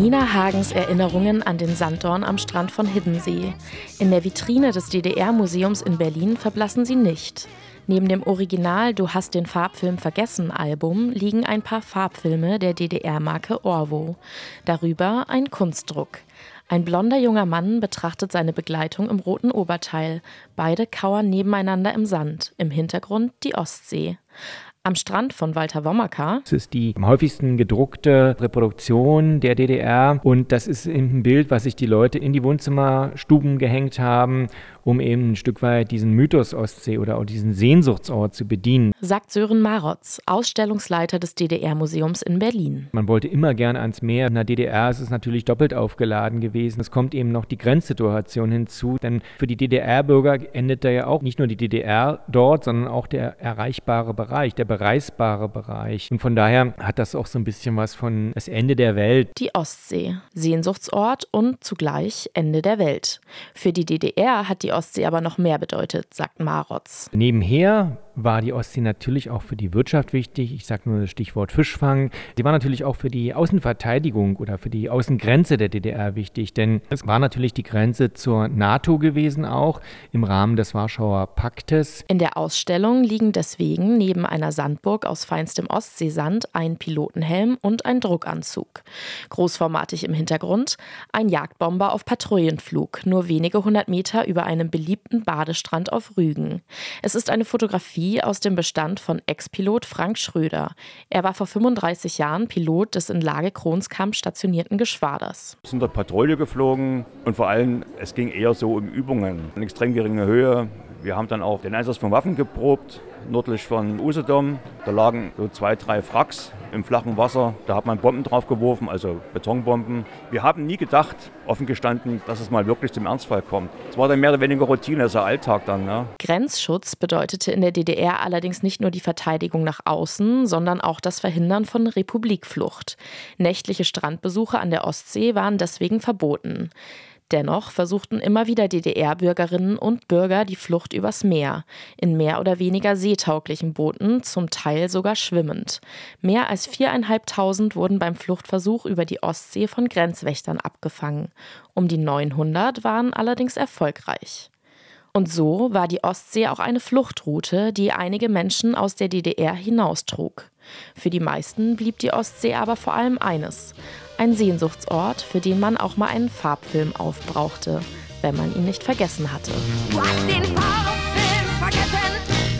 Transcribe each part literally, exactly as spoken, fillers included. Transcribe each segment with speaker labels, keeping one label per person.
Speaker 1: Nina Hagens Erinnerungen an den Sanddorn am Strand von Hiddensee. In der Vitrine des D D R-Museums in Berlin verblassen sie nicht. Neben dem Original Du hast den Farbfilm vergessen Album liegen ein paar Farbfilme der D D R-Marke Orwo. Darüber ein Kunstdruck. Ein blonder junger Mann betrachtet seine Begleitung im roten Oberteil. Beide kauern nebeneinander im Sand. Im Hintergrund die Ostsee. Am Strand von Walter Wommaker.
Speaker 2: Es ist die am häufigsten gedruckte Reproduktion der D D R und das ist ein Bild, was sich die Leute in die Wohnzimmerstuben gehängt haben, um eben ein Stück weit diesen Mythos Ostsee oder auch diesen Sehnsuchtsort zu bedienen.
Speaker 1: Sagt Sören Marotz, Ausstellungsleiter des D D R-Museums in Berlin.
Speaker 2: Man wollte immer gerne ans Meer. In der D D R ist es natürlich doppelt aufgeladen gewesen. Es kommt eben noch die Grenzsituation hinzu, denn für die D D R-Bürger endet da ja auch nicht nur die D D R dort, sondern auch der erreichbare Bereich, der bereisbare Bereich. Und von daher hat das auch so ein bisschen was von das Ende der Welt.
Speaker 1: Die Ostsee, Sehnsuchtsort und zugleich Ende der Welt. Für die D D R hat die Ostsee aber noch mehr bedeutet, sagt Marotz.
Speaker 2: Nebenher war die Ostsee natürlich auch für die Wirtschaft wichtig. Ich sage nur das Stichwort Fischfang. Sie war natürlich auch für die Außenverteidigung oder für die Außengrenze der D D R wichtig, denn es war natürlich die Grenze zur NATO gewesen, auch im Rahmen des Warschauer Paktes.
Speaker 1: In der Ausstellung liegen deswegen neben einer Sandburg aus feinstem Ostseesand ein Pilotenhelm und ein Druckanzug. Großformatig im Hintergrund ein Jagdbomber auf Patrouillenflug, nur wenige hundert Meter über einem beliebten Badestrand auf Rügen. Es ist eine Fotografie aus dem Bestand von Ex-Pilot Frank Schröder. Er war vor fünfunddreißig Jahren Pilot des in Lage Kronskamp stationierten Geschwaders.
Speaker 3: Wir sind dort Patrouille geflogen und vor allem, es ging eher so um Übungen. Eine extrem geringe Höhe. Wir haben dann auch den Einsatz von Waffen geprobt, nördlich von Usedom. Da lagen so zwei, drei Wracks im flachen Wasser. Da hat man Bomben drauf geworfen, also Betonbomben. Wir haben nie gedacht, offen gestanden, dass es mal wirklich zum Ernstfall kommt. Es war dann mehr oder weniger Routine, also Alltag dann. Ne?
Speaker 1: Grenzschutz bedeutete in der D D R allerdings nicht nur die Verteidigung nach außen, sondern auch das Verhindern von Republikflucht. Nächtliche Strandbesuche an der Ostsee waren deswegen verboten. Dennoch versuchten immer wieder D D R-Bürgerinnen und Bürger die Flucht übers Meer, in mehr oder weniger seetauglichen Booten, zum Teil sogar schwimmend. Mehr als viertausendfünfhundert wurden beim Fluchtversuch über die Ostsee von Grenzwächtern abgefangen. Um die neunhundert waren allerdings erfolgreich. Und so war die Ostsee auch eine Fluchtroute, die einige Menschen aus der D D R hinaustrug. Für die meisten blieb die Ostsee aber vor allem eines: ein Sehnsuchtsort, für den man auch mal einen Farbfilm aufbrauchte, wenn man ihn nicht vergessen hatte.
Speaker 4: Du hast den Farbfilm vergessen,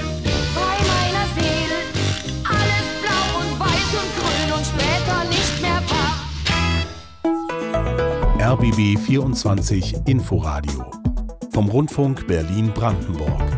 Speaker 4: bei meiner Seele. Alles blau und weiß und grün und später nicht mehr wahr.
Speaker 5: R B B vierundzwanzig Inforadio vom Rundfunk Berlin-Brandenburg.